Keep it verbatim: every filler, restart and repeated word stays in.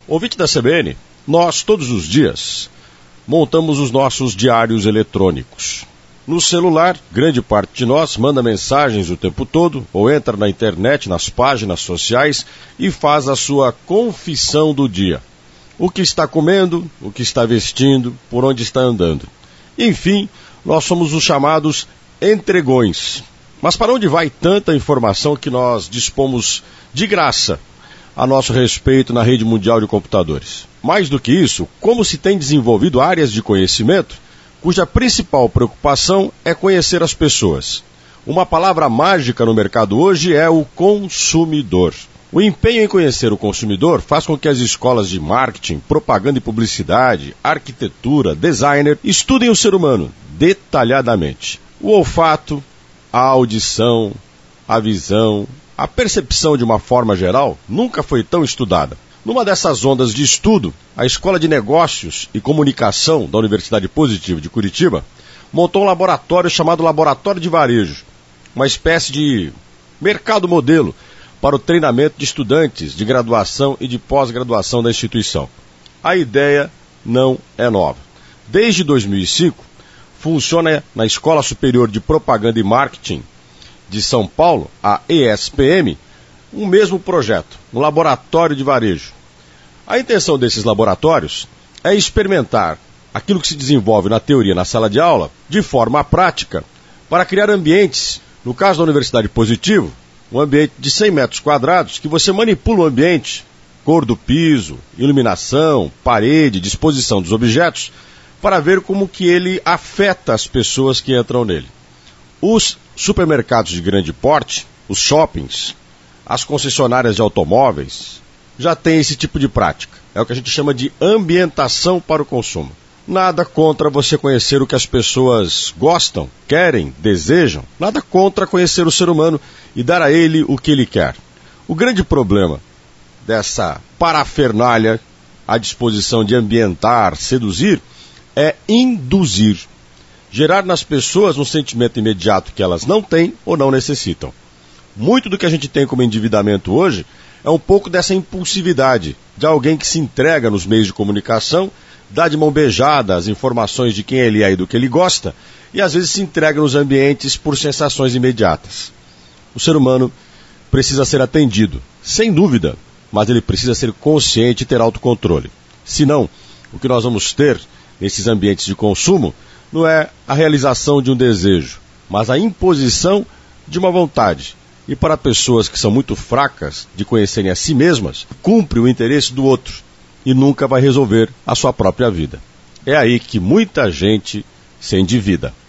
Ouvinte da C B N, nós todos os dias montamos os nossos diários eletrônicos. No celular, grande parte de nós manda mensagens o tempo todo ou entra na internet, nas páginas sociais e faz a sua confissão do dia. O que está comendo, o que está vestindo, por onde está andando. Enfim, nós somos os chamados entregões. Mas para onde vai tanta informação que nós dispomos de graça a nosso respeito na rede mundial de computadores? Mais do que isso, como se tem desenvolvido áreas de conhecimento cuja principal preocupação é conhecer as pessoas. Uma palavra mágica no mercado hoje é o consumidor. O empenho em conhecer o consumidor faz com que as escolas de marketing, propaganda e publicidade, arquitetura, designer estudem o ser humano detalhadamente. O olfato, a audição, a visão, a percepção de uma forma geral nunca foi tão estudada. Numa dessas ondas de estudo, a Escola de Negócios e Comunicação da Universidade Positivo de Curitiba montou um laboratório chamado Laboratório de Varejo, uma espécie de mercado modelo para o treinamento de estudantes de graduação e de pós-graduação da instituição. A ideia não é nova. Desde dois mil e cinco, funciona na Escola Superior de Propaganda e Marketing de São Paulo, a E S P M, um mesmo projeto, um laboratório de varejo. A intenção desses laboratórios é experimentar aquilo que se desenvolve na teoria na sala de aula de forma prática para criar ambientes, no caso da Universidade Positivo, um ambiente de cem metros quadrados que você manipula o ambiente, cor do piso, iluminação, parede, disposição dos objetos, para ver como que ele afeta as pessoas que entram nele. Os supermercados de grande porte, os shoppings, as concessionárias de automóveis já têm esse tipo de prática. É o que a gente chama de ambientação para o consumo. Nada contra você conhecer o que as pessoas gostam, querem, desejam. Nada contra conhecer o ser humano e dar a ele o que ele quer. O grande problema dessa parafernália à disposição de ambientar, seduzir, é induzir. Gerar nas pessoas um sentimento imediato que elas não têm ou não necessitam. Muito do que a gente tem como endividamento hoje é um pouco dessa impulsividade de alguém que se entrega nos meios de comunicação, dá de mão beijada as informações de quem ele é e do que ele gosta, e às vezes se entrega nos ambientes por sensações imediatas. O ser humano precisa ser atendido, sem dúvida, mas ele precisa ser consciente e ter autocontrole. Senão, o que nós vamos ter nesses ambientes de consumo não é a realização de um desejo, mas a imposição de uma vontade. E para pessoas que são muito fracas de conhecerem a si mesmas, cumpre o interesse do outro e nunca vai resolver a sua própria vida. É aí que muita gente se endivida.